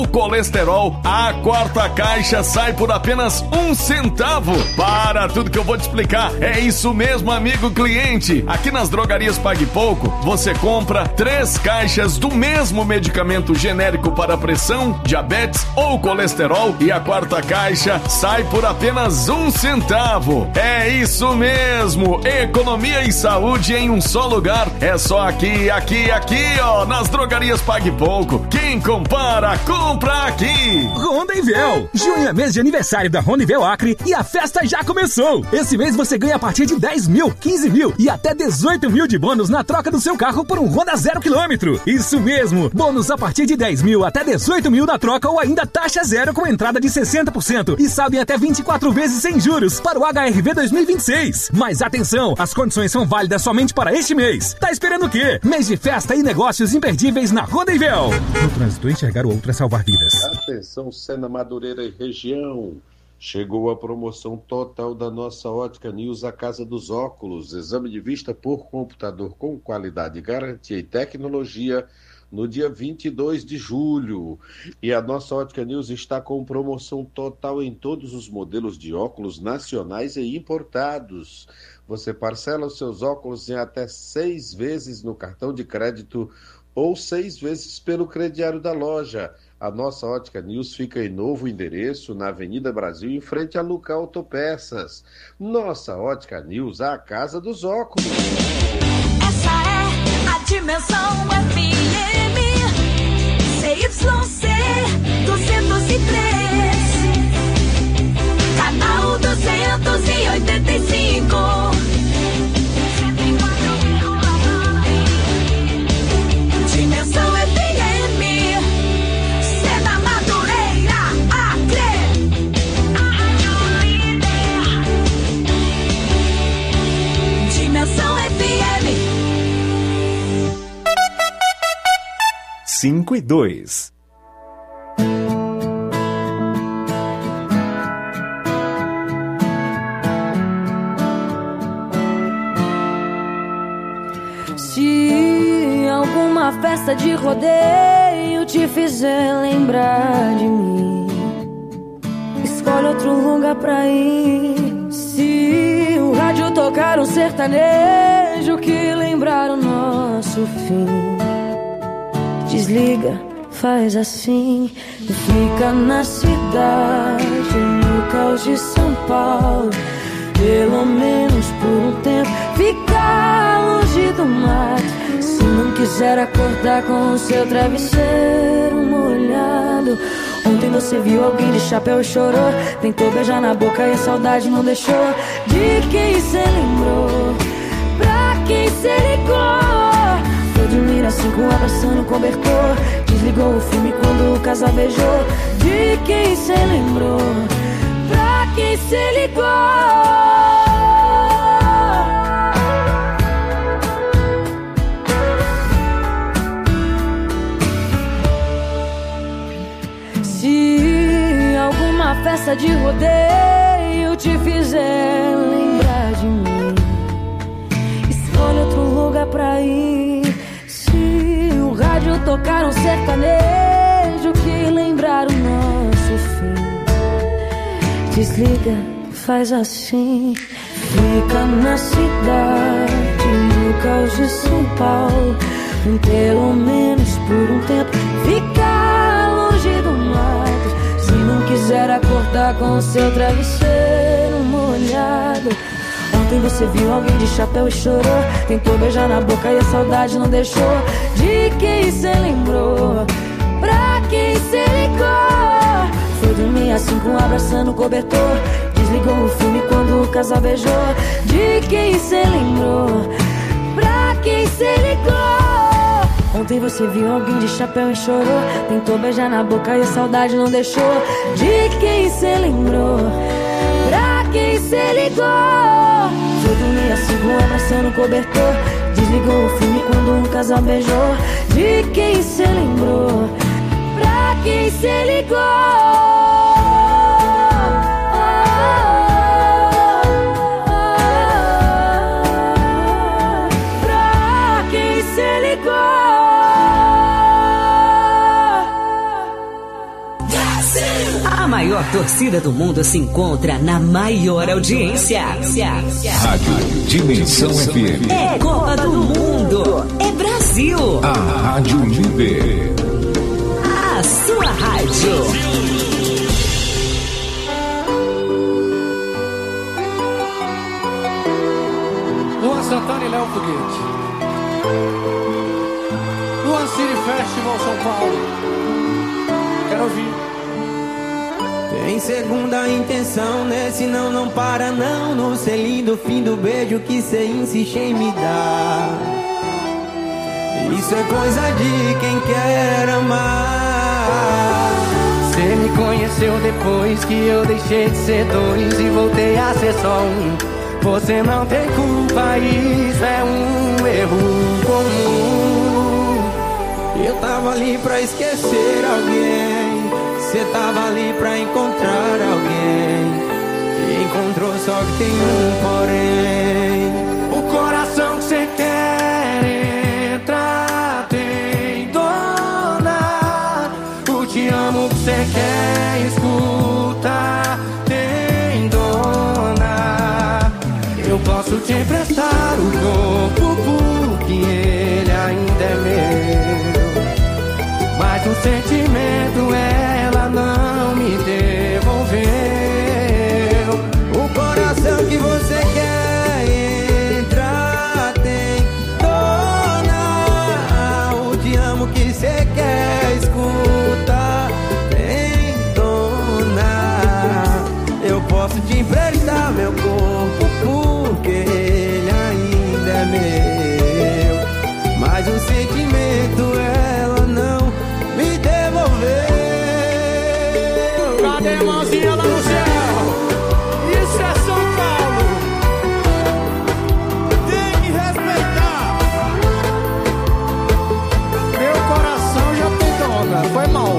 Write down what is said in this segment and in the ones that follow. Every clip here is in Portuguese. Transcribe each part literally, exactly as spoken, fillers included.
O colesterol, a quarta caixa sai por apenas um centavo. Para tudo que eu vou te explicar, é isso mesmo, amigo cliente. Aqui nas drogarias Pague Pouco, você compra três caixas do mesmo medicamento genérico para pressão, diabetes ou colesterol e a quarta caixa sai por apenas um centavo. É isso mesmo, economia e saúde em um só lugar. É só aqui, aqui, aqui, ó, nas drogarias Pague Pouco. Quem compara, compra aqui. Rondevel. Junho é mês de aniversário da Rondevel Acre e a festa já começou. Esse mês você ganha a partir de dez mil, quinze mil e até dezoito mil de bônus na troca do seu carro por um Honda zero quilômetro. Isso mesmo, bônus a partir de dez mil até dezoito mil na troca ou ainda taxa zero com entrada de sessenta por cento e saldo em até vinte e quatro vezes sem juros para o H R V dois mil e vinte e seis. Mas atenção, as condições são válidas somente para este mês. Tá esperando o quê? Mês de festa e negócios imperdíveis na Rondevel. No trânsito, enxergar o outro é salvar vidas. Atenção, Sena, Madureira e região. Chegou a promoção total da nossa Ótica News, a Casa dos Óculos. Exame de vista por computador com qualidade, garantia e tecnologia no dia vinte e dois de julho. E a nossa Ótica News está com promoção total em todos os modelos de óculos nacionais e importados. Você parcela os seus óculos em até seis vezes no cartão de crédito ou seis vezes pelo crediário da loja. A nossa Ótica News fica em novo endereço, na Avenida Brasil, em frente a Luca Autopeças. Nossa Ótica News, a casa dos óculos. Essa é a Dimensão F M, C Y C duzentos e três, canal duzentos e oitenta e cinco. Dimensão F M, Sena, Madureira, Acre. Dimensão F M. Cinco e dois. Se alguma festa de rodeio te fizer lembrar de mim, escolhe outro lugar pra ir. Se o rádio tocar um sertanejo que lembrar o nosso fim, desliga, faz assim e fica na cidade, no caos de São Paulo. Pelo menos por um tempo, ficar longe do mato. Se não quiser acordar com o seu travesseiro molhado. Ontem você viu alguém de chapéu e chorou, tentou beijar na boca e a saudade não deixou. De quem cê lembrou? Pra quem cê ligou? Foi dormir às cinco abraçando o cobertor, desligou o filme quando o casal beijou. De quem cê lembrou? Pra quem cê ligou? Se alguma festa de rodeio te fizer lembrar de mim, escolhe outro lugar pra ir. Se o rádio tocar um sertanejo que lembrar o nosso fim, desliga, faz assim, fica na cidade, no caos de São Paulo. Pelo menos por um tempo, fica longe do mato. Se não quiser acordar com o seu travesseiro molhado. Ontem você viu alguém de chapéu e chorou, tentou beijar na boca e a saudade não deixou. De quem cê lembrou? Pra quem cê ligou? Foi dormir às cinco abraçando o cobertor, desligou o filme quando o casal beijou. De quem cê lembrou? Pra quem cê ligou? Ontem você viu alguém de chapéu e chorou, tentou beijar na boca e a saudade não deixou. De quem cê lembrou? Pra quem cê ligou? Foi dormir às cinco abraçando o cobertor, desligou o filme quando um casal beijou. De quem cê lembrou? Pra quem cê ligou? A maior torcida do mundo se encontra na maior audiência. Rádio Dimensão F M. É Copa do Mundo. É Brasil. A Rádio Líder. A sua rádio. Luan Santana e Léo Foguete. Luan City Festival São Paulo. Quero ouvir. Tem segunda intenção, nesse não, não para não. No selinho do fim do beijo que cê insiste em me dar. Isso é coisa de quem quer amar. Cê me conheceu depois que eu deixei de ser dois e voltei a ser só um. Você não tem culpa, isso é um erro comum. Eu tava ali pra esquecer alguém, cê tava ali pra encontrar alguém, e encontrou só que tem um porém. O coração que cê quer entrar tem dona. O te amo que cê quer escutar tem dona. Eu posso te emprestar o corpo porque ele ainda é meu, mas o sentimento ela não me devolveu. O coração que você quer entrar tem dona. O te amo que você quer escutar tem dona. Eu posso te emprestar meu corpo porque ele ainda é meu, mas o sentimento ela não me devolveu. Cadê a mãozinha lá no céu? Isso é São Paulo. Tem que respeitar. Meu coração já tem dona. Foi mal.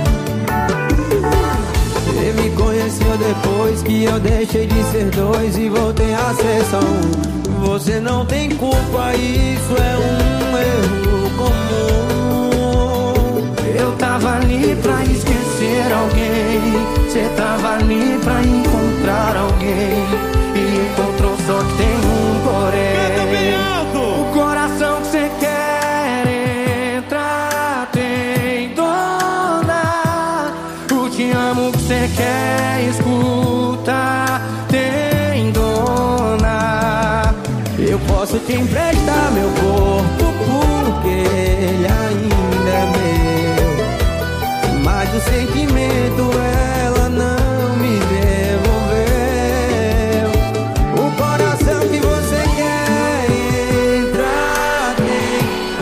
Você me conheceu depois que eu deixei de ser dois e voltei a ser só um. Você não tem culpa, isso é um erro comum. Eu tava ali pra esquecer alguém, cê tava ali pra encontrar alguém, e encontrou só que tem um porém. O coração que cê quer entrar tem dona. O te amo que cê quer escutar tem dona. Eu posso te emprestar meu corpo porque ele ainda é meu, mas o sentimento ela não me devolveu. O coração que você quer entrar tem.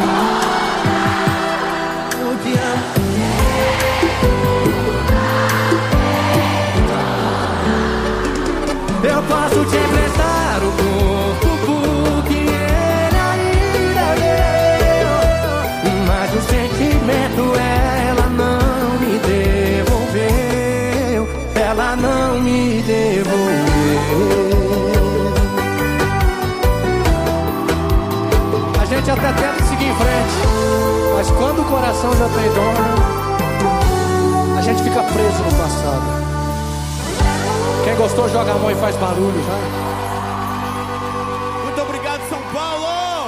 Eu te amo. Eu posso te emprestar o corpo porque ele ainda é meu, mas o sentimento ela não me devolveu. Ela não me devolveu. A gente até tenta seguir em frente, mas quando o coração já tem dona, a gente fica preso no passado. Quem gostou joga a mão e faz barulho, tá? Muito obrigado, São Paulo!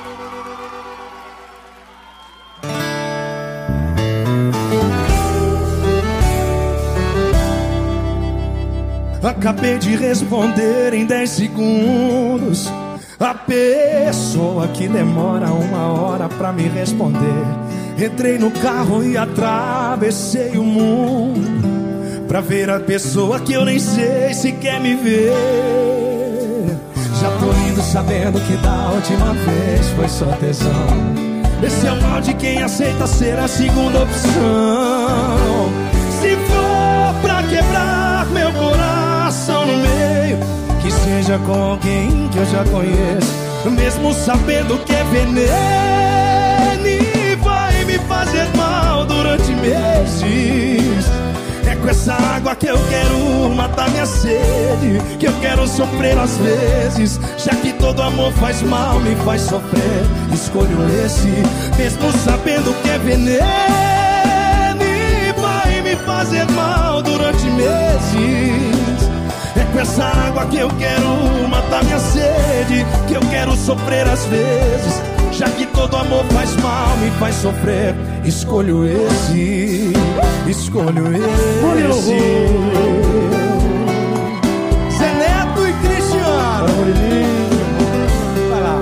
Acabei de responder em dez segundos. A pessoa que demora uma hora pra me responder. Entrei no carro e atravessei o mundo pra ver a pessoa que eu nem sei se quer me ver. Já tô indo sabendo que da última vez foi só tesão. Esse é o mal de quem aceita ser a segunda opção. Se for pra quebrar meu coração no meio, que seja com alguém que eu já conheço, mesmo sabendo que é veneno e vai me fazer mal durante meses. É com essa água que eu quero matar minha sede, que eu quero sofrer às vezes, já que todo amor faz mal, me faz sofrer. Escolho esse, mesmo sabendo que é veneno e vai me fazer mal durante essa água que eu quero matar minha sede, que eu quero sofrer às vezes, já que todo amor faz mal, me faz sofrer. Escolho esse, escolho esse. Zé Neto e Cristiano. Vai lá.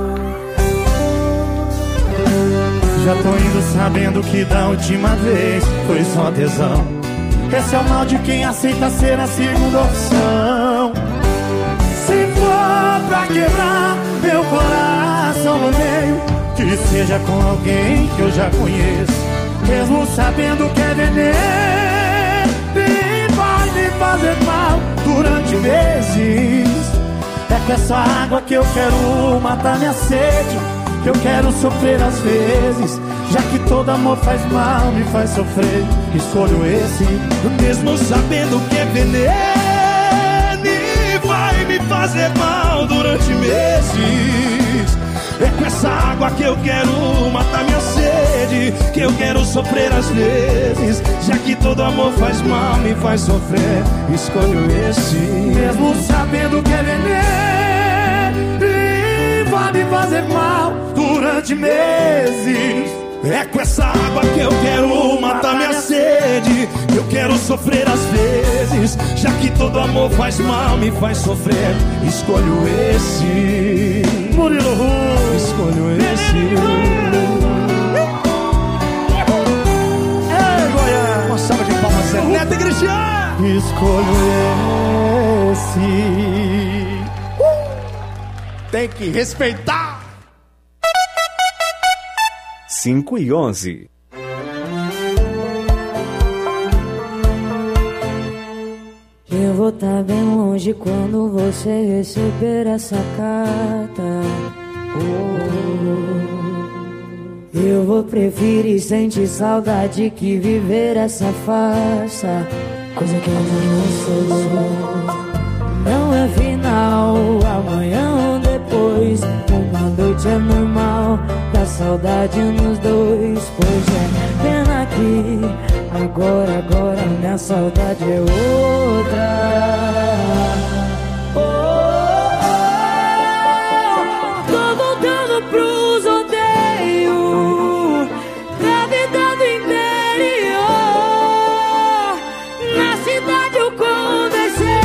Já tô indo sabendo que da última vez foi só tesão. Esse é o mal de quem aceita ser a segunda opção. Se for pra quebrar meu coração no meio, que seja com alguém que eu já conheço, mesmo sabendo que é veneno e vai me fazer mal durante meses. É com essa água que eu quero matar minha sede, que eu quero sofrer às vezes, já que todo amor faz mal, me faz sofrer. Escolho esse, mesmo sabendo que é veneno e vai me fazer mal durante meses. É com essa água que eu quero matar minha sede, que eu quero sofrer às vezes, já que todo amor faz mal, me faz sofrer. Escolho esse, mesmo sabendo que é veneno e vai me fazer mal durante meses. É com essa água que eu quero matar minha sede, que eu quero sofrer às vezes, já que todo amor faz mal, me faz sofrer. Escolho esse, Murilo Ru, escolho esse. Ei, Goiás, uma salva de palmas, Zé Neto e Cristiano. Escolho esse. uh! Tem que respeitar. cinco e onze. Eu vou estar bem longe quando você receber essa carta. Oh, eu vou preferir sentir saudade que viver essa farsa, coisa que eu não sou. Não é final, amanhã ou depois, uma noite é normal, dá saudade nos dois. Pois é, pena que agora, agora minha saudade é outra. Oh, oh, tô voltando pros odeios, pra vida do interior. Na cidade eu conversei,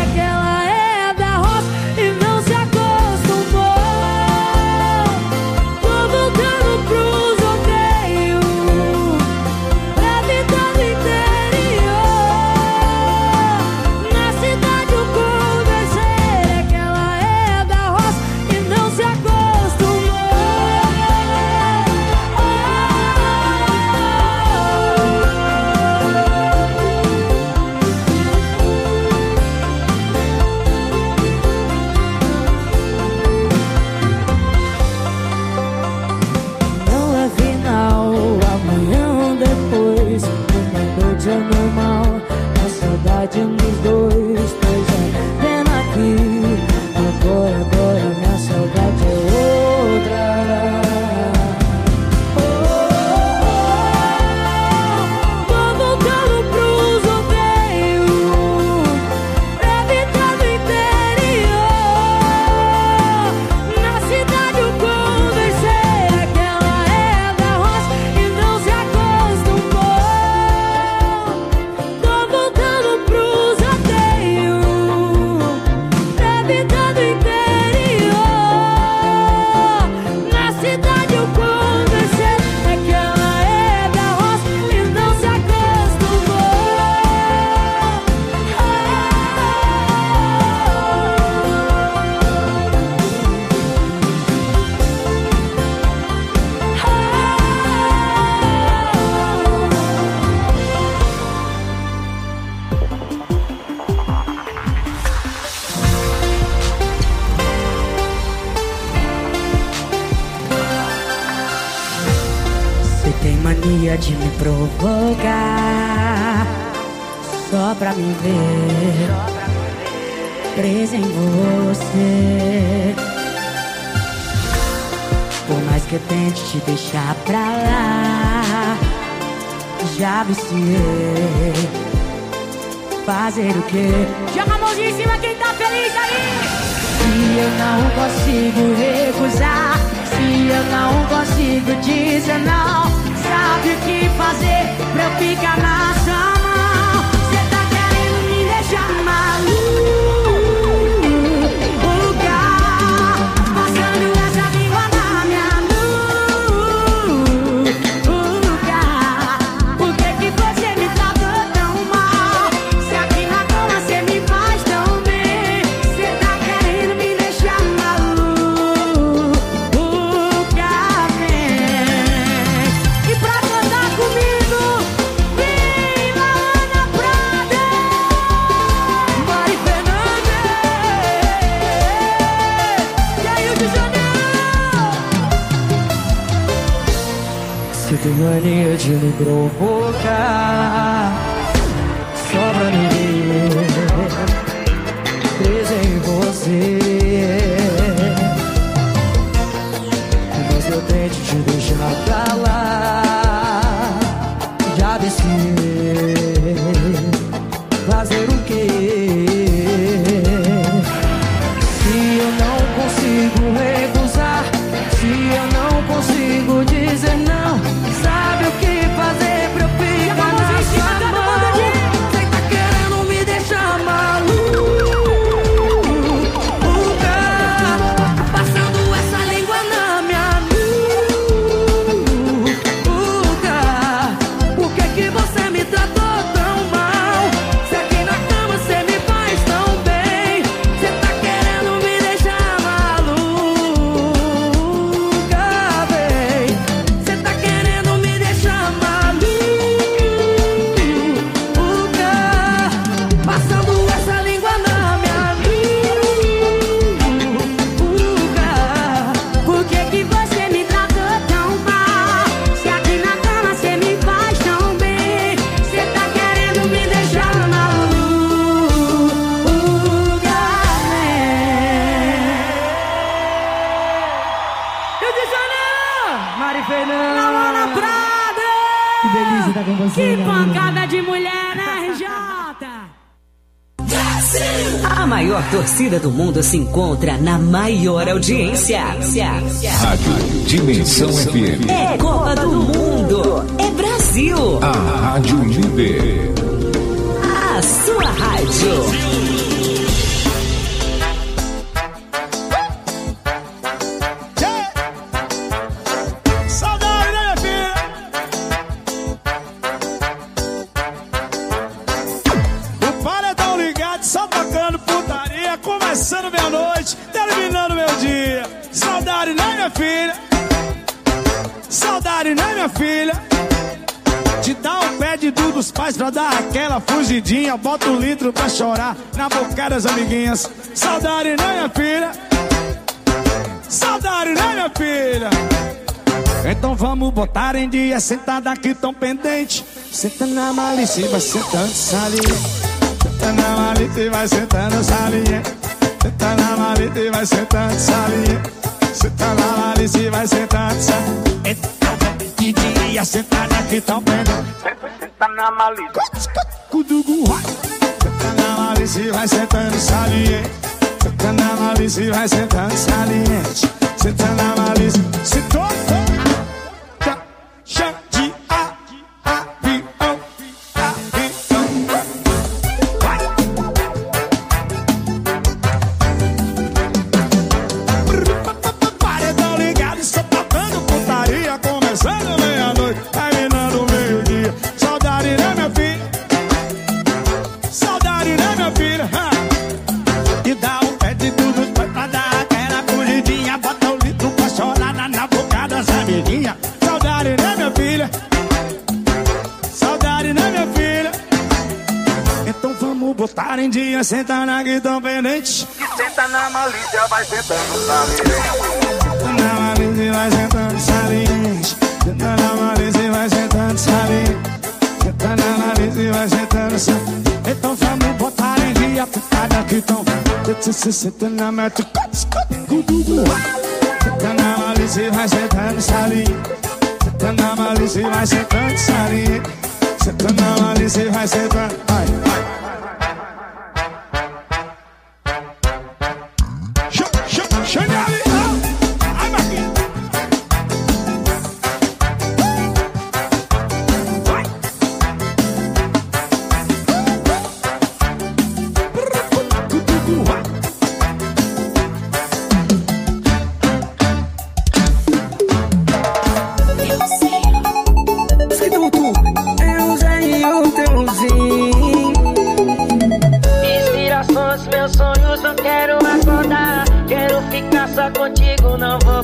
é normal, a saudade nos dois. Pois é, pena que agora, agora minha saudade é outra. Oh, tô voltando pros odeios, pra vida do interior. Na cidade eu conversei, aquela é da roça e não se acostumou. De me provocar só pra me ver presa em você. Por mais que eu tente te deixar pra lá, já viciei. fazer o quê? Joga a mãozinha em cima quem tá feliz aí. Se eu não consigo recusar, se eu não consigo dizer não, sabe o que fazer pra eu ficar na sua mão? Cê tá querendo me deixar maluca, passando essa língua na minha nuca. Por que que você me tratou tão mal? Se aqui na cama cê me faz tão bem. Cê tá querendo me deixar maluca, vem. E pra cantar comigo, vem Laana Prada, Mari Fernandes e aí o Janeiro. Você tem mania de me provocar só pra me ver presa em você, mas eu tento te deixar pra lá. Já desci, fazer o quê? Se eu não consigo recusar, se eu não consigo dizer não, sabe o que fazer pra eu ficar na sua mão? Cê tá querendo me deixar maluca, passando essa língua na minha nuca. Por que que você me tratou tão mal? Se aqui na cama cê me faz tão bem. Cê tá querendo me deixar maluca, véi. Cê tá querendo me deixar maluca, passando essa língua na minha nuca. Por que que você me tratou tão mal? Se aqui na cama cê me faz tão bem. Cê tá querendo me deixar maluca, Rio de Janeiro, Mari Fernandes, Laana Prada. Que delícia estar com você. Que pancada de mulher, né, R J? A maior torcida do mundo se encontra na maior audiência. Rádio Dimensão F M. É Copa do Mundo. É Brasil. A Rádio Líder. A sua rádio. Saudade, né, minha filha? O paredão ligado, só tocando putaria, começando meia-noite, terminando meu dia. Saudade, né, minha filha? Saudade, né, minha filha? Te dá um pé de du dos pais pra dar aquela fugidinha. Bota um litro pra chorar na boca das amiguinhas. Saudade, né, minha filha? Saudade, né, minha filha? Então vamos botar em dia, sentada aqui tão pendente. Senta na malícia e vai sentando salinha. Senta na malícia e vai sentando salinha. Senta na malícia e vai sentando salinha. Senta na malícia e vai sentando salinha. Então vamos de dia, sentada aqui tão pendente. Senta na malícia. Senta na malícia e vai sentando salinha. Senta na malícia e vai sentando salinha. Senta na malícia. Sentou. Botar em dia, senta na guitarra pendente. Senta na malícia, vai sentando saliente. Na malícia, vai sentando saliente. Senta na malícia, vai sentando saliente. Senta na malícia, vai sentando saliente. Então vamos botar em dia, putada que tão. Senta na malícia, senta na malícia, vai sentando saliente. Senta na malícia, vai sentando saliente. Senta na malícia, vai sentando. Ai, ai.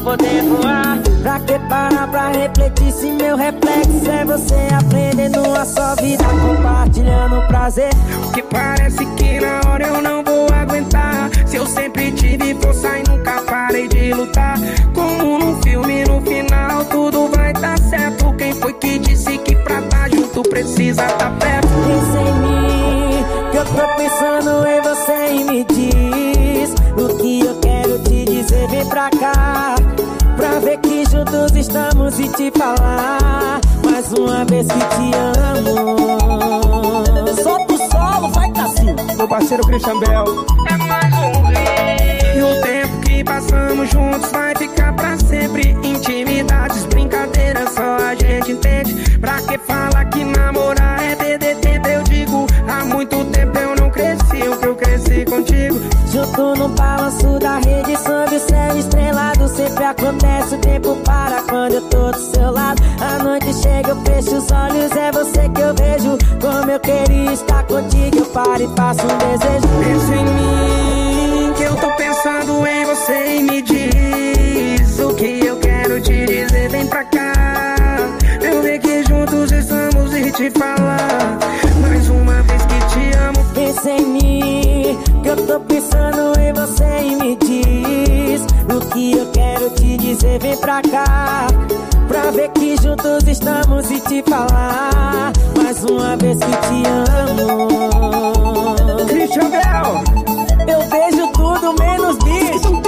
poder voar. Pra que parar pra refletir se meu reflexo é você aprendendo a sua vida, compartilhando prazer. Que parece que na hora eu não vou aguentar. Se eu sempre tive força e nunca parei de lutar. Como num filme, no final tudo vai dar certo. Quem foi que disse que pra tá junto precisa tá perto? Pensa em mim, que eu tô pensando em você e me diz o que eu quero te dizer, vem pra cá. Pra ver que juntos estamos e te falar mais uma vez que te amo. Solta o solo, vai Cassinho. Meu parceiro Christian Bell. É mais um rei. E o tempo que passamos juntos vai ficar pra sempre. Intimidades, brincadeiras, só a gente entende. Pra que fala que namorar é perder tempo? Eu digo, há muito tempo eu não cresci o que eu cresci contigo. Junto no balanço da rede, sob o céu estrelado. Sempre acontece, o tempo para quando eu tô do seu lado. A noite chega, eu fecho os olhos, é você que eu vejo. Como eu queria estar contigo, eu paro e faço um desejo. Pensa em mim, que eu tô pensando em você e me diz o que eu quero te dizer, vem pra cá. Eu ver que juntos estamos e te falar mais uma vez que te amo. Pensa em mim, que eu tô pensando em você e me diz o que eu quero te dizer, vem pra cá. Pra ver que juntos estamos e te falar mais uma vez que te amo. Christian Bell. Eu vejo tudo menos bicho.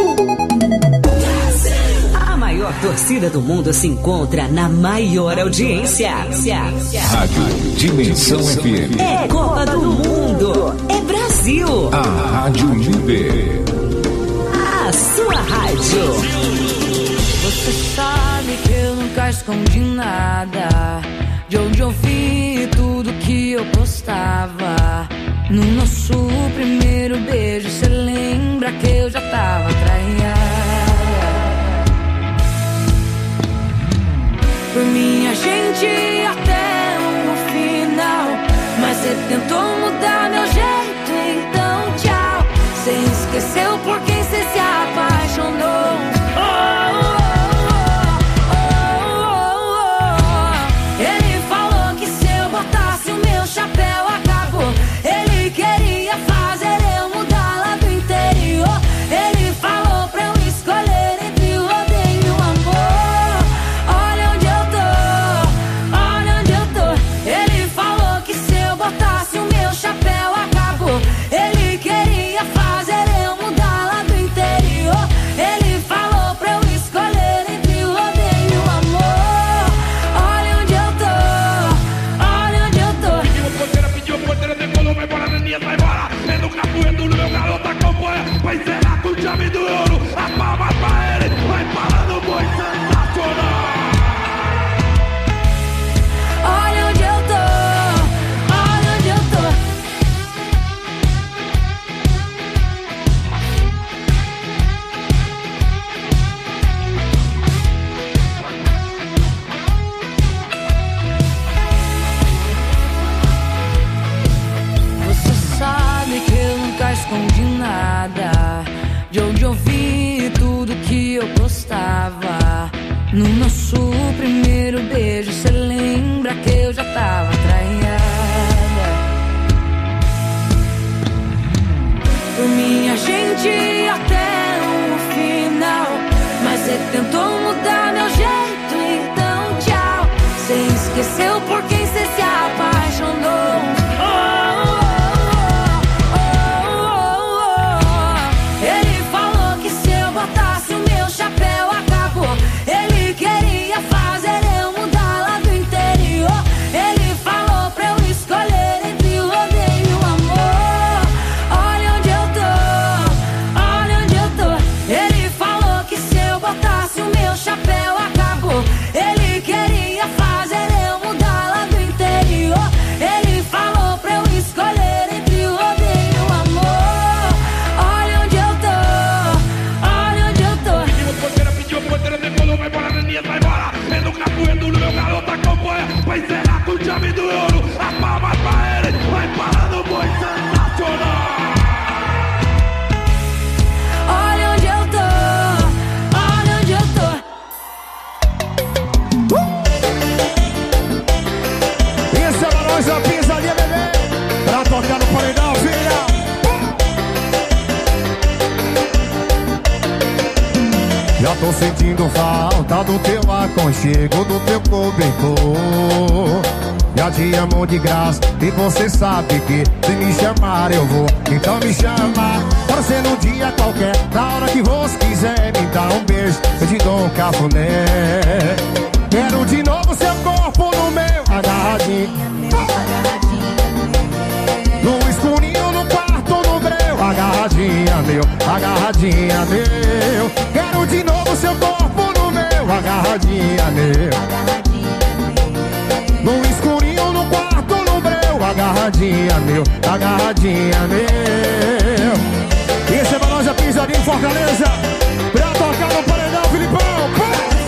A maior torcida do mundo se encontra na maior audiência. Rádio Dimensão F M. É Copa do Mundo. É Brasil. A Rádio Líder. A sua rádio. Você sabe que eu nunca escondi nada. De onde eu vi tudo que eu postava. No nosso primeiro beijo, cê lembra que eu já tava traída. Por mim a gente ia até o final, mas cê tentou mudar meu jeito, então tchau. Cê esqueceu por quem cê se apaixonou. Oh, oh, oh, oh, oh. Ele falou que se eu botasse o meu chapéu acabou. Ele queria fazer eu mudar lá do interior. Ele falou pra eu escolher entre o odeio e o amor. Olha onde eu tô, olha onde eu tô. Ele falou que se eu botasse o meu chapéu acabou. Ele queria fazer eu mudar lá do interior. Ele falou pra eu escolher entre o odeio e o amor. Olha onde eu tô, olha onde eu tô. Pediu porteira, pediu porteira, decolou, vai embora, Neninha, vai embora. É no capoeiro, no meu garoto acompanha. Vai zerar com o chave do ouro. A palma pra ele, vai parando o boi, sensacional. Olha onde eu tô, olha onde eu tô. Você sabe que eu nunca escondi nada. De onde eu vi tudo que eu postava. No nosso primeiro beijo, cê lembra que eu já tava traída. Por mim a gente ia até o final, mas cê tentou mudar meu jeito, então tchau. Cê esqueceu por quem cê se apaixonou. Oh, oh, oh, oh, oh. Ele falou que se eu botasse o meu chapéu acabou. Ele queria fazer tô sentindo falta do teu aconchego, do teu cobertor. Já te amo de graça e você sabe que se me chamar eu vou. Então me chama, pode ser num dia qualquer, na hora que você quiser me dar um beijo, eu te dou um cafuné. Quero de novo seu corpo no meu, agarradinho, no escurinho, no quarto, no breu, agarradinha meu, agarradinha meu. Quero de novo seu corpo no meu, agarradinha meu, no escurinho, no quarto, no breu, agarradinha meu, agarradinha meu. Esse é pra nós a pisadinha em Fortaleza, pra tocar no paredão, Filipão.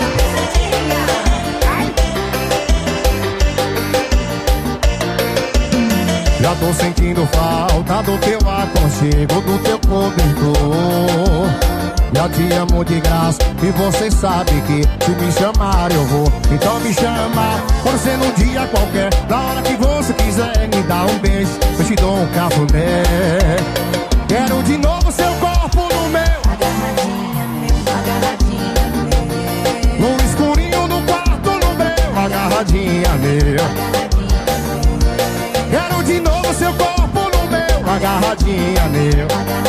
Já tô sentindo falta do teu aconchego, do teu cobertor. Já te amo de graça e você sabe que se me chamar eu vou. Então me chama, pode ser num dia qualquer, na hora que você quiser me dar um beijo, eu te dou um cafuné. Quero de novo seu corpo no meu, agarradinha meu, agarradinha meu, no escurinho, no quarto, no breu, agarradinha meu. Quero de novo seu corpo no meu, agarradinha meu,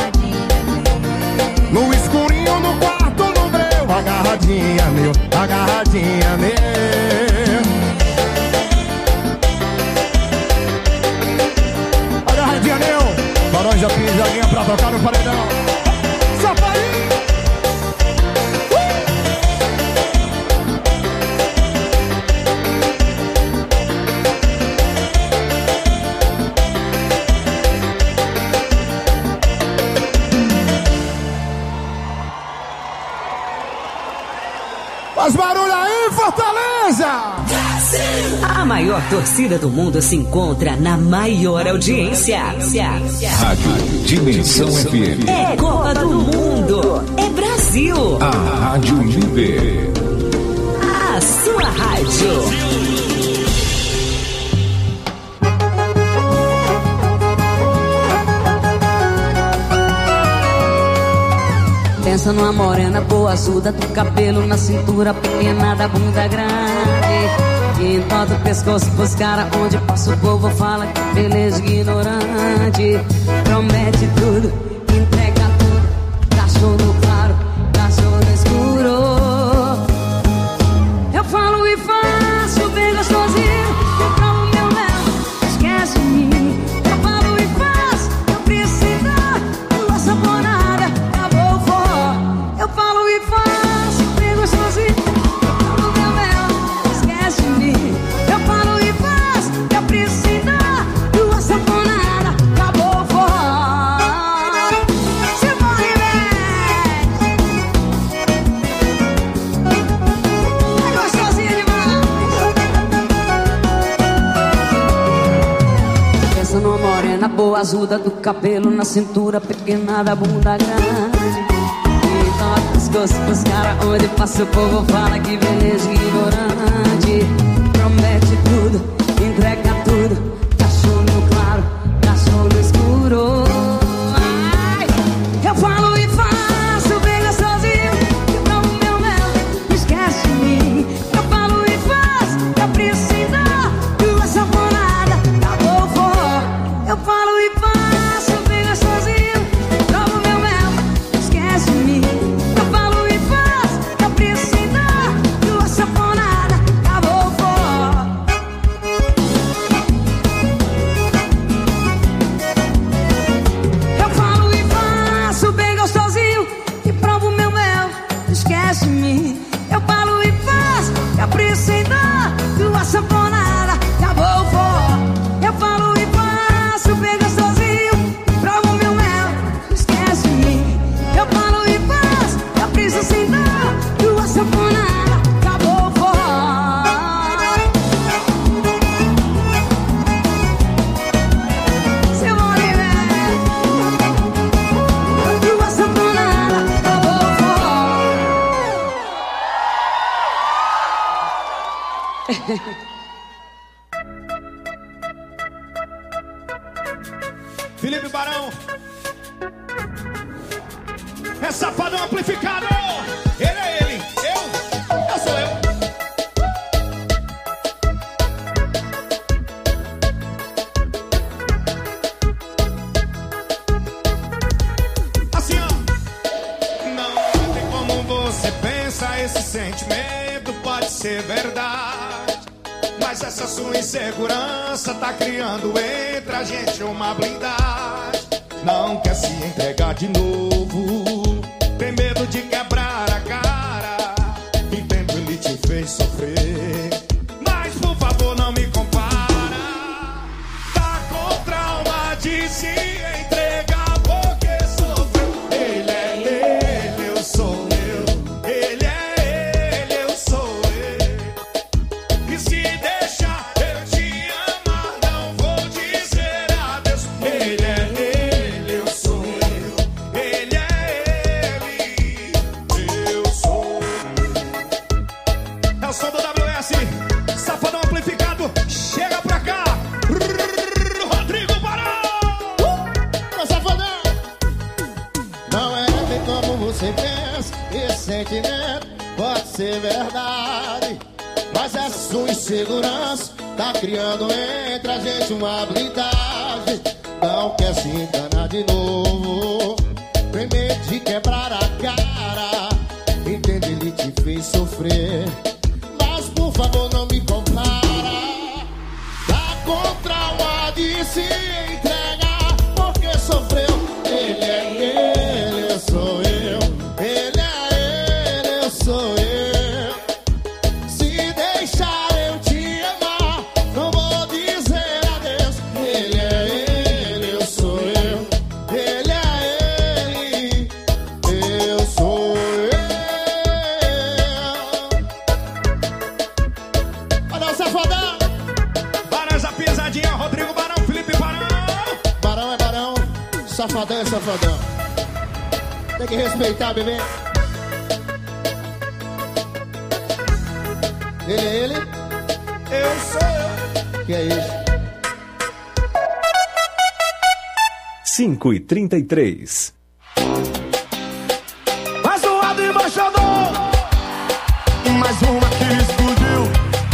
no escurinho, no quarto, no breu, agarradinha meu, agarradinha meu. Agarradinha meu, Barões da Pisadinha pra tocar no paredão. Saparinho. Faz barulho aí, Fortaleza! A maior torcida do mundo se encontra na maior audiência. Rádio Dimensão F M. É Copa do Mundo. É Brasil. A Rádio Líder. A sua rádio. Pensa numa morena boazuda, do cabelo na cintura, pequena da bunda grande. E entorta o pescoço pros caras, onde passa o povo fala que beleza ignorante. Promete tudo, entrega tudo, cachorro no claro, cachorro no escuro. Eu falo e faço bem gostosinho, eu provo meu mel, esquece de mim. Eu falo e faço, eu preciso da saponada, acabou o forró. Eu falo e faço bem gostosinho, eu provo meu mel, esquece de mim. Eu falo e faço, eu preciso da saponada, acabou o forró. Se morre bem, é gostosinho demais. Pensa numa morena boazuda, do cabelo na cintura, pequena da bunda grande. E toca os gostos pros caras, onde passa o povo fala que beleza ignorante. Promete tudo, entrega tudo, cachorro no claro, cachorro no escuro. Ai, eu falo e faço bem gostosinho, eu tomo meu mel, não esquece de mim. Eu falo e faço, eu preciso da saponada, acabou o forró. Eu falo e faço bem gostosinho, eu tomo meu mel, não esquece de mim. Eu falo e faço, eu preciso da saponada, acabou o forró. Eu falo e faço bem gostosinho, e provo meu mel, não esquece de mim. Eu falo e faço, eu preciso da saponada, acabou o forró. Eu falo e faço bem gostosinho, e provo meu mel, não esquece de mim. Eu falo e faço, eu preciso da saponada, acabou o forró. Se morre bem, tua saponada, acabou o forró. Felipe Barão. É Safadão amplificado. Ele é ele. esse sentimento pode ser verdade, mas essa sua insegurança tá criando entre a gente uma blindagem. Não quer se entregar de novo, tem medo de quebrar a cara. Entendo, ele te fez sofrer, mas por favor não me compara. Tá com trauma de se entregar porque sofreu. Ele é ele, eu sou eu. Ele é ele, eu sou eu. E se deixar eu te amar, não vou dizer adeus. Ele é ele, eu sou eu. Ele é ele, eu sou eu. É o som do W S, Safadão amplificado. Chega pra cá, Rodrigo Barão. Uh, Safadão. Não é bem como você pensa, esse sentimento pode ser verdade, mas essa sua insegurança tá criando entre a gente uma blindagem. Não quer se enganar de novo, tem medo de quebrar a cara. Entende, ele te fez sofrer, mas por favor não me compara. Tá com trauma de se entregar porque sofreu. Ele é ele, eu sou eu. Ele é ele, eu sou eu. Se deixar eu te amar, não vou dizer adeus. Ele é ele, eu sou eu. Ele é ele, eu sou eu. Olha o Safadão. Barão, essa pisadinha, Rodrigo Barão, Felipe Barão. Barão é barão, Safadão é safadão. Tem que respeitar, bebê. Ele é ele, eu sou eu. Que é isso? cinco e trinta e três. Mais um lado embaixador, mais uma que explodiu.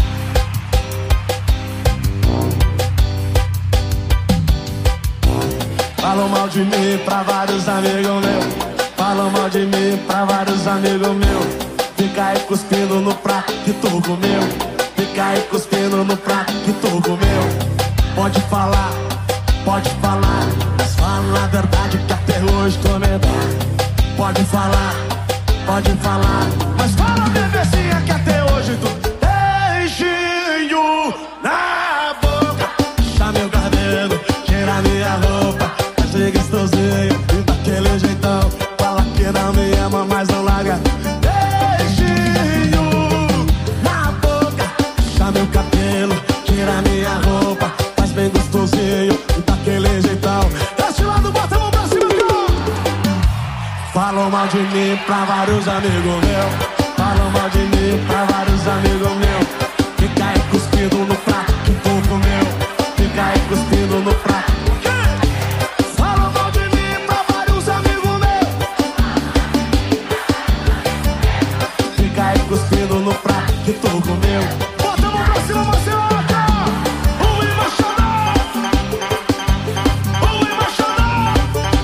Falam mal de mim pra vários amigos meus. Falam mal de mim pra vários amigos meus. Fica aí cuspindo no prato que tu comeu. Fica aí cuspindo no prato que tu comeu. Pode falar, pode falar, mas fala a verdade que até hoje tô medado. Pode falar, pode falar, mas fala bebezinha que até hoje tu beijinho na boca. Puxa meu cabelo, tira minha roupa, chega gostosinho e daquele jeitão. Fala que não me ama, mas não larga. Beijinho na boca, puxa meu cabelo, tira minha roupa, faz bem gostosinho e daquele jeitão. Desse lado, bota a mão pra cima, cara. Falam mal de mim pra vários amigos meus. Falam mal de mim pra vários amigos meus. Fica aí cuspindo no prato que tu comeu. Fica aí cuspindo no prato. Falam mal de mim pra vários amigos meus. Fica aí cuspindo no prato que tu comeu. Bota a mão pra cima, Marceloca. O emocional, o emocional.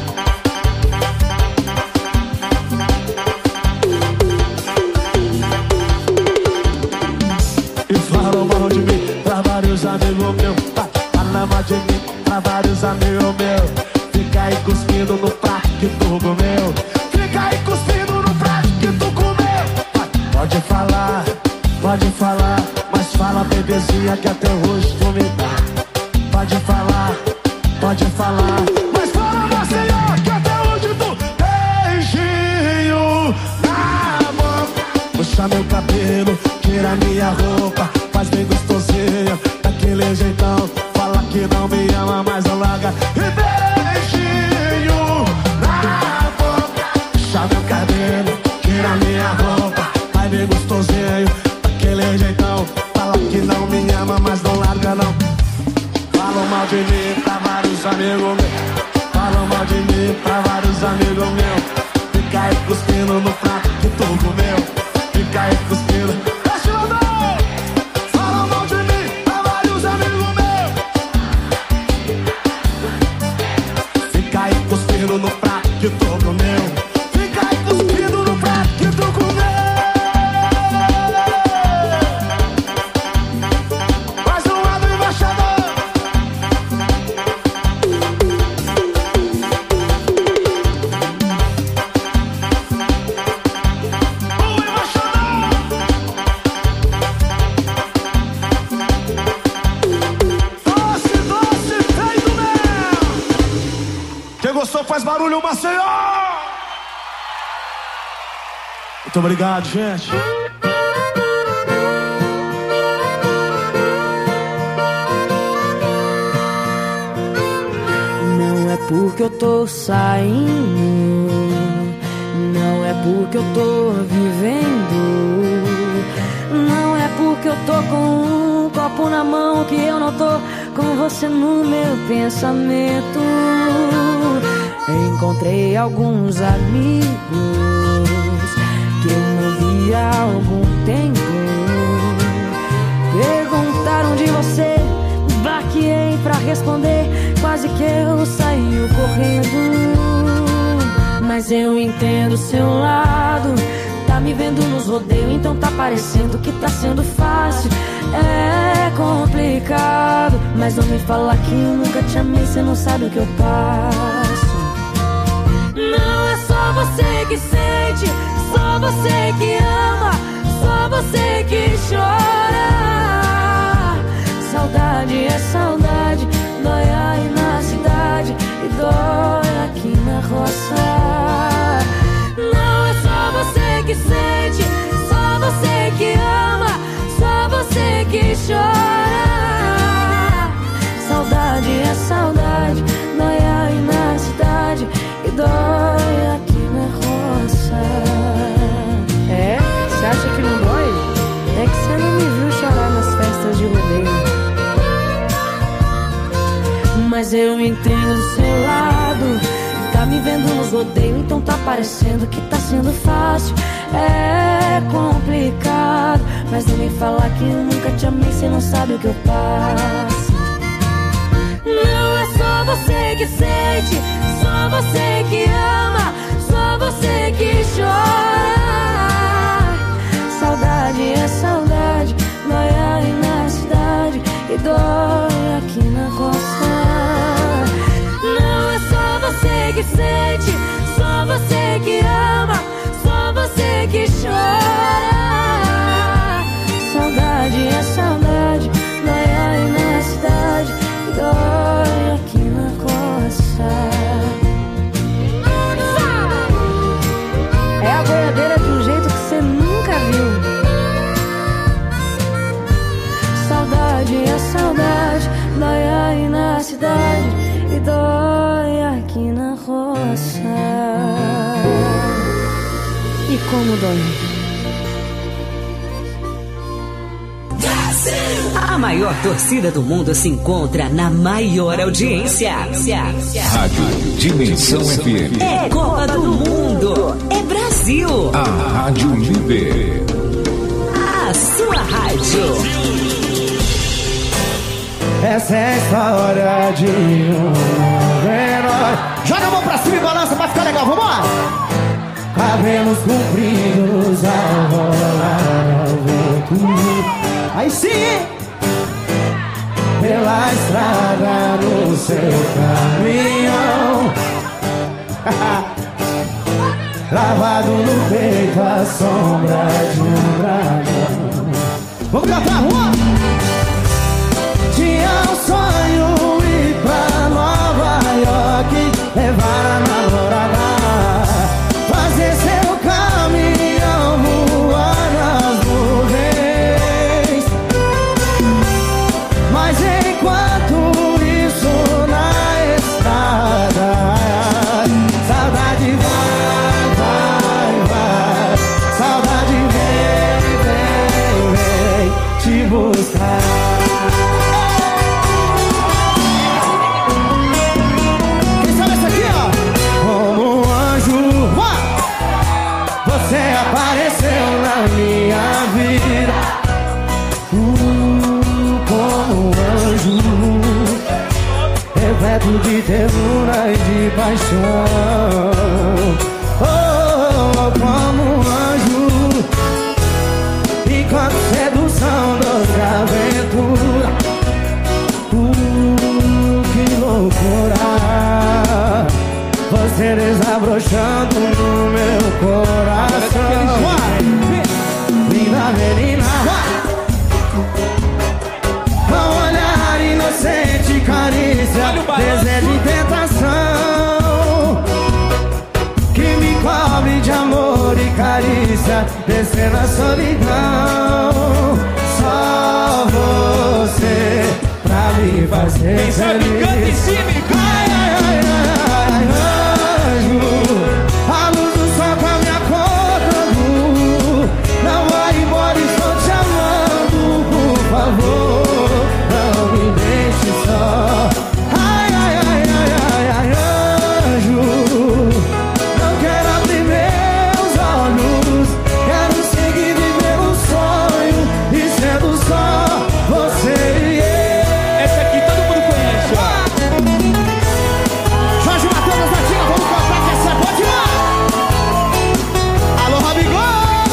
E falam mal de mim pra vários amigos meus. Falam mal de mim pra vários amigos meus. Fica aí cuspindo no prato que tu comeu. Fica aí cuspindo no prato que tu comeu. Pode falar, pode falar, mas fala bebezinha que até hoje tu me dá. Pode falar, pode falar, mas fala Maceió que até hoje tu beijinho na boca. Puxa meu cabelo, tira minha roupa, faz bem gostosinho, daquele jeitão. Fala que não me ama, mas não larga. E beijinho na boca. Puxa meu cabelo, tira minha roupa, faz bem gostosinho, daquele jeitão. Fala que não me ama, mas não larga não. Falam mal de mim pra vários amigos meus. Falam mal de mim pra vários amigos meus. Fica aí cuspindo no prato que tu comeu. Fica aí cuspindo. Deixa eu dar. Falam mal de mim pra vários amigos meus. Fica aí cuspindo no prato que tu comeu. Fica aí cuspindo no prato que tu comeu. gostou, faz barulho, Maceió! Muito obrigado, gente. Não é porque eu tô saindo, não é porque eu tô vivendo, não é porque eu tô com um copo na mão que eu não tô com você no meu pensamento. Encontrei alguns amigos que eu não vi há algum tempo. Perguntaram de você, baqueei pra responder, quase que eu saí correndo. Mas eu entendo o seu lado, tá me vendo nos rodeios, então tá parecendo que tá sendo fácil. É complicado, mas não me fala que eu nunca te amei, cê não sabe o que eu passo. Não é só você que sente, só você que ama, só você que chora. Saudade é saudade, dói aí na cidade e dói aqui na roça. Não é só você que sente, só você que ama, só você que chora. Saudade é saudade, dói aí na cidade e dói aqui na roça. É? Você acha que não dói? É que você não me viu chorar nas festas de rodeio. Mas eu entendo o seu lado, tá me vendo nos rodeios, então tá parecendo que tá sendo fácil. É complicado, mas não me fala que eu nunca te amei, cê não sabe o que eu passo. Não é só você que sente, só você que ama, só você que chora. Saudade é saudade, dói aí na cidade e dói aqui na roça. Não é só você que sente, só você que ama, só você que chora. Saudade é saudade, dói aí na cidade e dói aqui na costa. É a boiadeira de um jeito que você nunca viu. Saudade é saudade, dói aí na cidade e dói aqui na roça. E como dói? A maior torcida do mundo se encontra na maior audiência. Rádio Dimensão F M. É Copa do Mundo. É Brasil. A Rádio Líder. A sua rádio. Essa é a história de um herói. Joga a mão pra cima e balança pra ficar legal, vambora! Cabelos compridos ao rolar o vento. Aí sim! Pela estrada no seu caminhão. Lavado no peito a sombra de um dragão. Vamos cantar, rua! Tinha um sonho ir pra Nova York, levar a namorada, fazer seu caminhão, voar nas nuvens. Mas enquanto isso na estrada, saudade vai, vai, vai, saudade vem, vem, vem te buscar. Você apareceu na minha vida, uh, como um anjo, repleto de ternura e de paixão. Oh, como um anjo, enquanto sedução, doce aventura. Uh, que loucura, você desabrochando no meu coração. Linda menina, com olhar inocente, carícia, desejo e tentação. descendo a solidão. Só você pra me fazer quem sabe canta em cima e canta. Ai, ai, ai, ai, anjo, a luz do sol tá me acordando. Não vai embora, estou te amando. Por favor, não me deixe só. Ai, ai, ai, ai, ai, ai, anjo, não quero abrir meus olhos. Quero seguir vivendo um sonho e sendo só você e eu. Essa aqui todo mundo conhece, ó. Jorge Matheus, Natinha, vamos cantar que essa é boa demais. Alô, Robigol.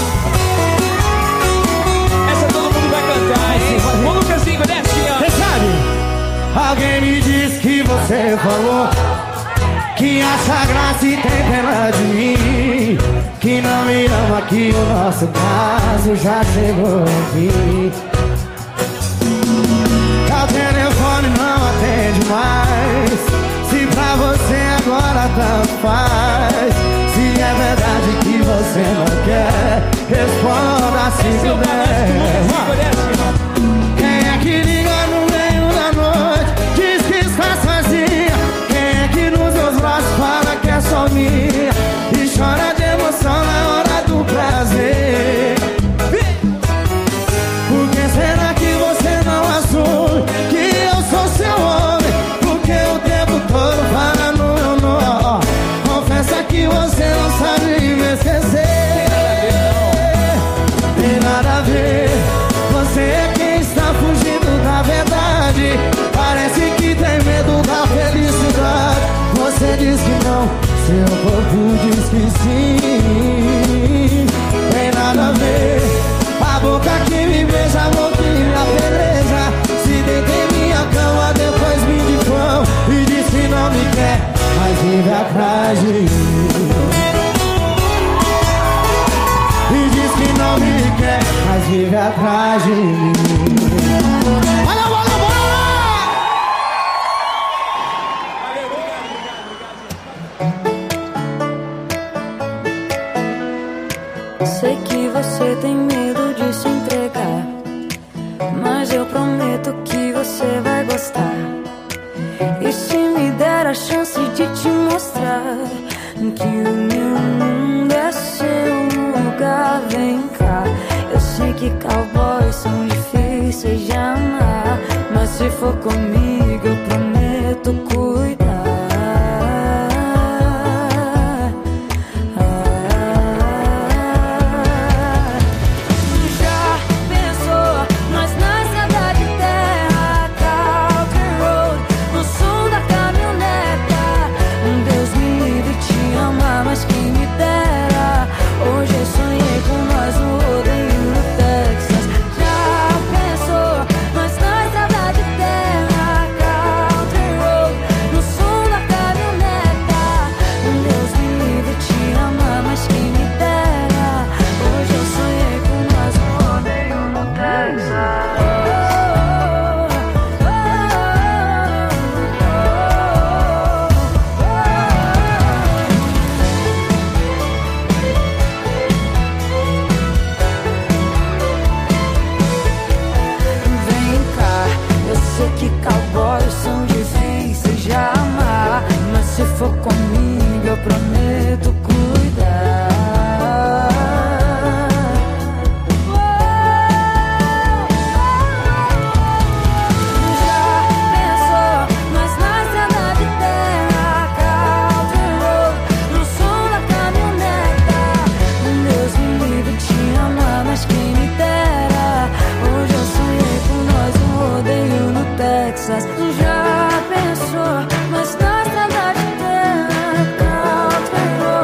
Essa todo mundo vai cantar, hein? Ô, Lucasinho, desce, ó. Quem sabe? Alguém me disse que você falou que acha graça e tem pena de mim, que não me ama, que o nosso caso já chegou aqui. O telefone não atende mais. Se pra você agora tanto faz. Se é verdade que você não quer, responda se puder. Quem é que liga no meio da noite, diz que está sozinha? Quem é que nos seus braços fala que é só minha e chora de emoção na hora do prazer? Por que será que você não assume que eu sou seu homem? Porque o tempo todo fala no meu nome. Confessa que você não sabe me esquecer. Tem nada a ver, você é quem está fugindo da verdade. Parece que tem medo da felicidade. Você diz que não, seu corpo diz que sim. Tem nada a ver, a boca que me beija, a mão que me apedreja. Se deita em minha cama, depois me difama e diz que não me quer, mas vive atrás de mim. E diz que não me quer, mas vive atrás de mim. Olha, olha, olha! Sei que você tem medo de se entregar, mas eu prometo que você vai gostar. E se me der a chance de te mostrar que o meu mundo é seu lugar, vem cá. Eu sei que cowboys são difíceis de amar, mas se for comigo eu prometo cuidar. Já pensou, mas na estrada de terra, country road.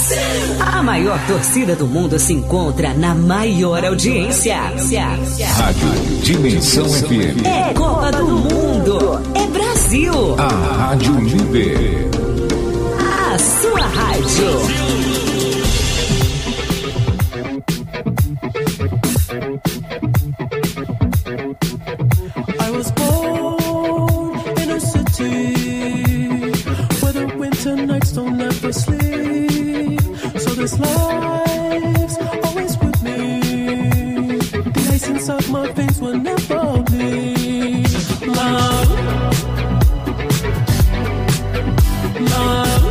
A maior torcida do mundo se encontra na maior audiência. Rádio Dimensão F M. É Copa do Mundo. É Brasil. A Rádio Líder. A sua rádio. Sleep, so this life's always with me. The ice inside my veins will never bleed. Love, love.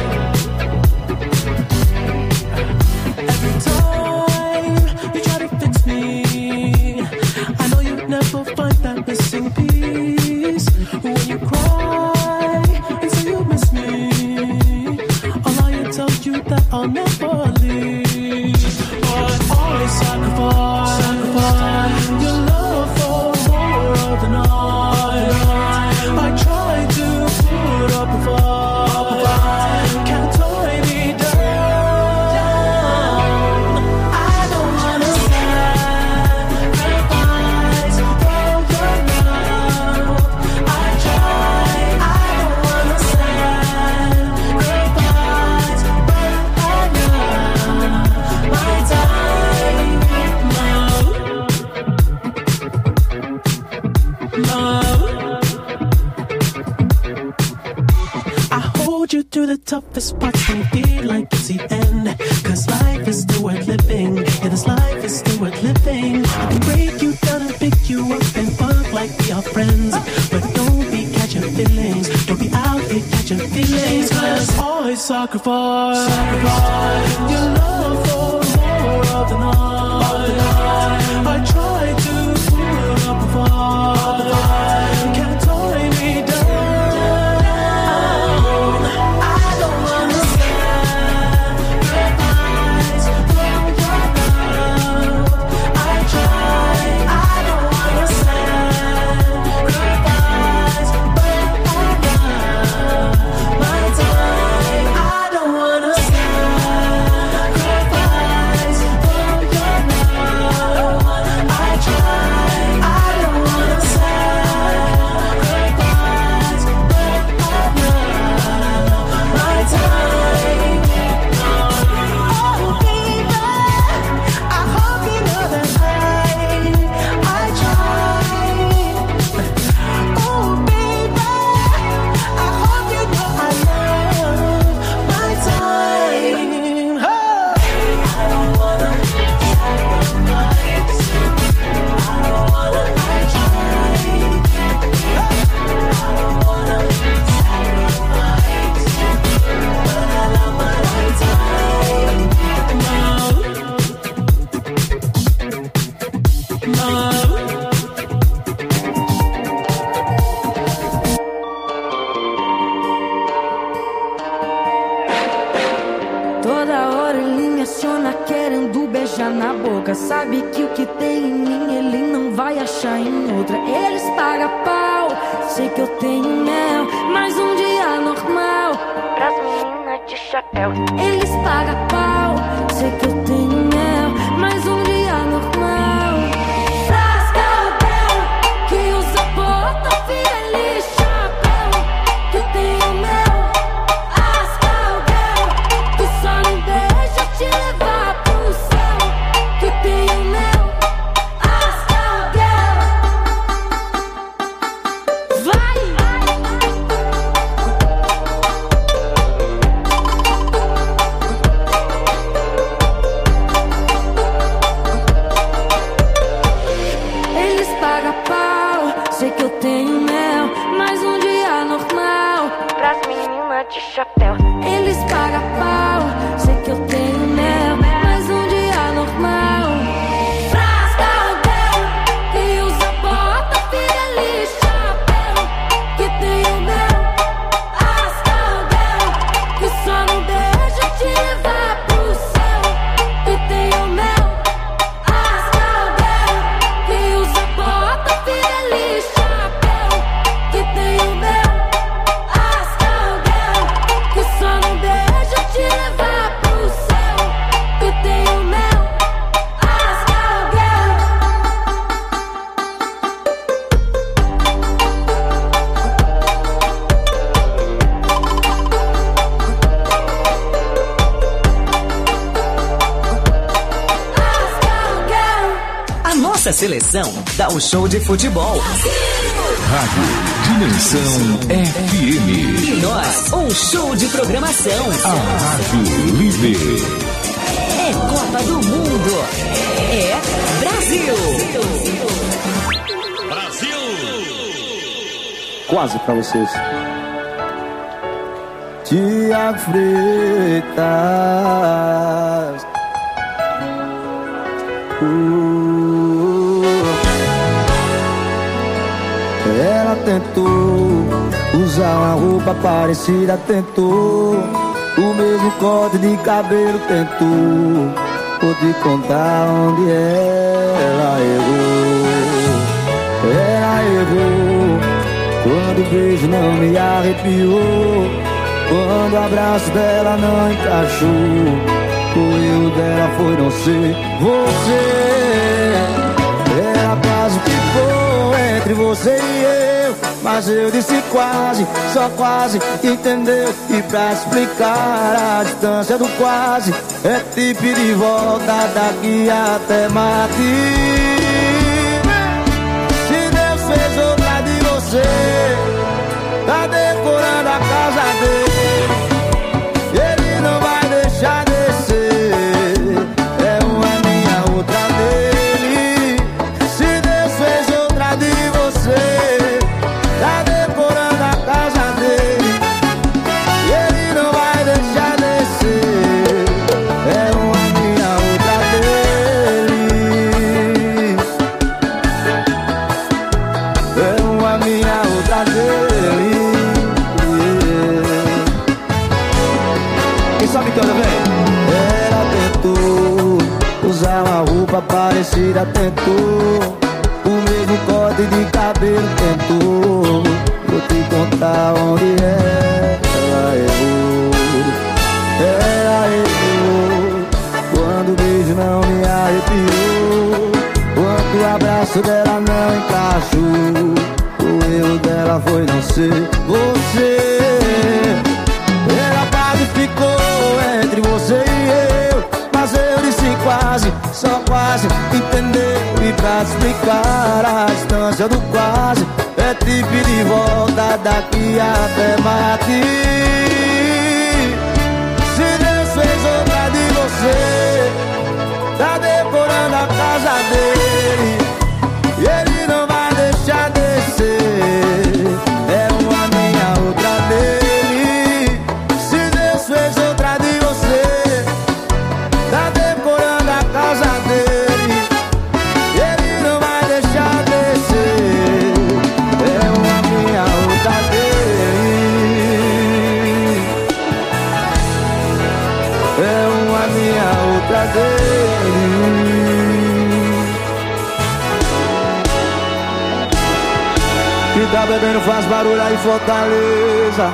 Every time you try to fix me, I know you'd never find that missing piece. When you cry and say you miss me, tell you that I'll never leave, but always sacrifice, sacrifice your love for more of the night. I try to put up a fight, can't tie me down. I don't wanna sacrifice all your love. I try, I don't wanna sacrifice. To the toughest parts when you feel like it's the end. Cause life is still worth living. Yeah, this life is still worth living. I can break you down and pick you up and fuck like we are friends. But don't be catching feelings. Don't be out here catching feelings. Cause always sacrifice, sacrifice your love for more of the night. I try to put up a fight, can't tie me down. Sabe que o que tem em mim ele não vai achar em outra. Eles pagam pau, sei que eu tenho mel, mas um dia normal pras meninas de chapéu. Eles pagam pau, sei que eu tenho mel, mas um dia normal pras Gaudel, que usa bota, filha, chapéu, que eu tenho mel. As Gaudel, que só não deixa te levar pro céu, que tenho mel. As Gaudel, vai! nossa seleção dá um show de futebol. Rádio Dimensão F M. E nós, um show de programação. A Rádio Líder. É Copa do Mundo. É Brasil. Brasil. Quase pra vocês. Tiago Freitas. Uh, ela tentou usar uma roupa parecida, tentou o mesmo corte de cabelo, tentou. Vou te contar onde ela errou. Ela errou quando o beijo não me arrepiou, quando o abraço dela não encaixou. O erro dela foi não ser você. Ela quase ficou entre você e eu, mas eu disse quase, só quase, entendeu? E pra explicar a distância do quase, é te pedir de volta daqui até Marte. Se Deus fez outra de você, tá decorando a casa dele, ele não vai deixar descer. É uma minha, outra dele. Se Deus fez outra de você, tá decorando a casa dele, ele não vai deixar descer. É uma minha, outra dele. É uma minha, outra dele. Quem sabe canta, vem. Ela tentou usar uma roupa parecida, tentou o mesmo corte de cabelo, tentou. Vou te contar onde ela errou. Ela errou quando o beijo não me arrepiou, quando o abraço dela não encaixou. O erro dela foi não ser você. Ela quase ficou entre você e eu, mas eu disse quase, só quase, entendeu? E pra explicar a distância do quase, é te pedir de volta daqui até Marte. Se Deus fez outra de você, tá decorando a casa dele, e ele não vai deixar descer. É uma minha, outra dele. Se Deus fez outra de você, tá decorando a casa dele, e ele não vai deixar descer. É uma minha, outra dele. É uma minha, outra dele. Que tá bebendo faz barulho aí, Fortaleza.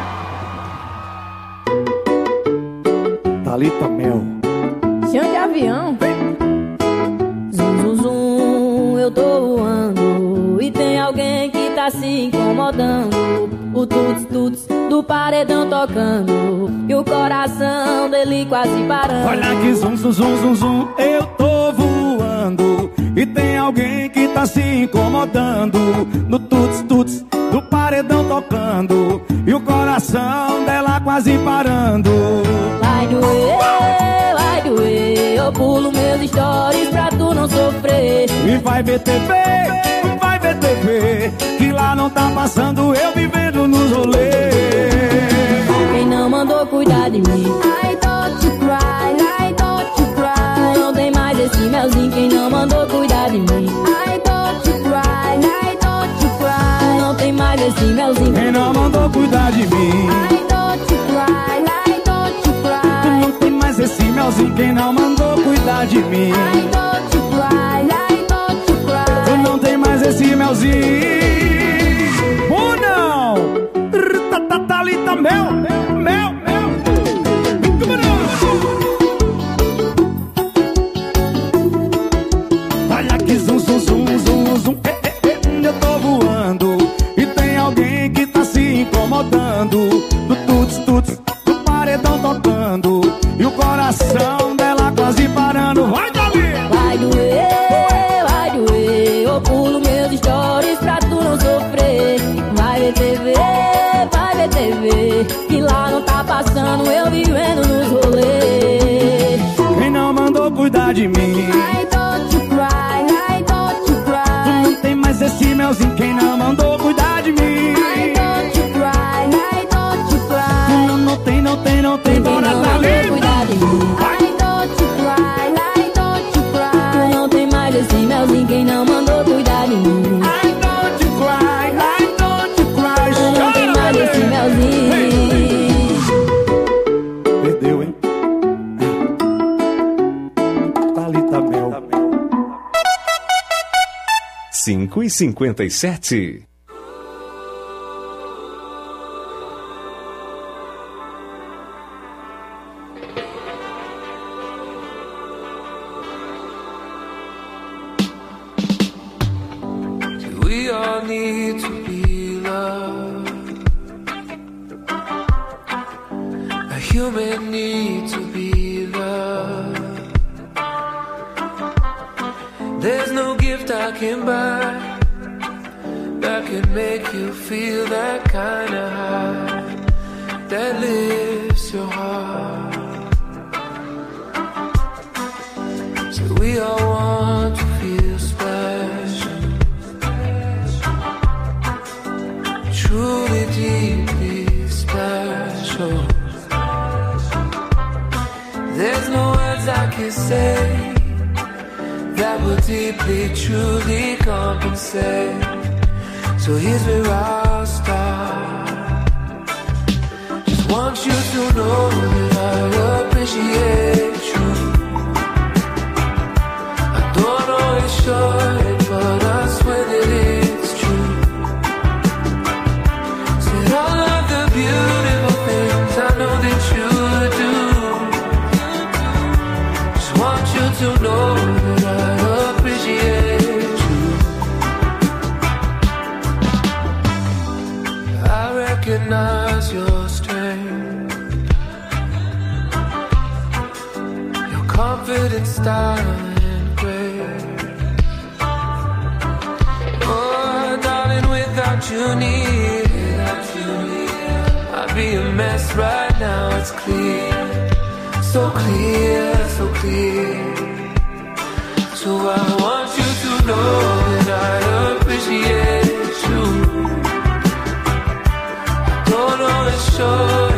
Thalita Mel. Chão de avião. Zum, zum, zum, eu tô voando e tem alguém que tá se incomodando. O tuts, tuts do paredão tocando e o coração dele quase parando. Olha que zum, zum, zum, zum, zum, eu tô voando e tem alguém que tá se incomodando. No tuts, tuts do paredão tocando e o coração dela quase parando. Vai doer, vai doer, eu pulo meus stories pra tu não sofrer. E vai ver T V, vai ver T V, que lá não tá passando eu vivendo nos rolês. Quem não mandou cuidar de mim, I don't you cry, I don't you cry. Não tem mais esse melzinho, quem não mandou cuidar de mim, I don't you cry, I don't you cry. Não tem mais esse melzinho, quem não mandou cuidar de mim, I don't you cry, I don't you cry. Não tem mais esse melzinho, quem não mandou cuidar de mim, I don't you cry, I don't you cry. Não tem mais esse melzinho. Ou não? Thalita Mel, Mel, Mel. Olha que zum, zum, zum, zum, zum. Eh, eh, eh, eu tô voando e tem alguém que tá se incomodando. Do tuts, tuts, do paredão tocando e o coração dela quase parando. Vai, Dali! Vai doer, vai doer. de mim. I don't you cry, I don't you cry. Não tem mais esse melzinho, quem não mandou cuidar de mim. I don't you cry, I don't you cry. Não, não tem, não tem, não tem, bora tá livre. Cuidar de mim. I don't you cry, I don't you cry. Não tem mais esse melzinho, quem não mandou cuidar de mim. I don't you cry, I don't you cry. Não tem mais esse melzinho. Perdeu, hein? Thalita Mel. cinco e cinquenta e sete. We all need to be loved. A human need to be loved. There's no gift I can buy that can make you feel that kind of high that lifts your heart. So we all want to feel special, truly, deeply special. There's no words I can say that will deeply, truly compensate. So here's where I'll start. Just want you to know that I appreciate you. I don't always show it, but I swear that it's true. Said all of the beautiful things I know that you do. Just want you to know that I appreciate you. I recognize your strength, your confident style and grace. Oh, darling, without you near, without you near, I'd be a mess right now. It's clear, so clear, so clear. So I want you to know that I appreciate you. I don't always show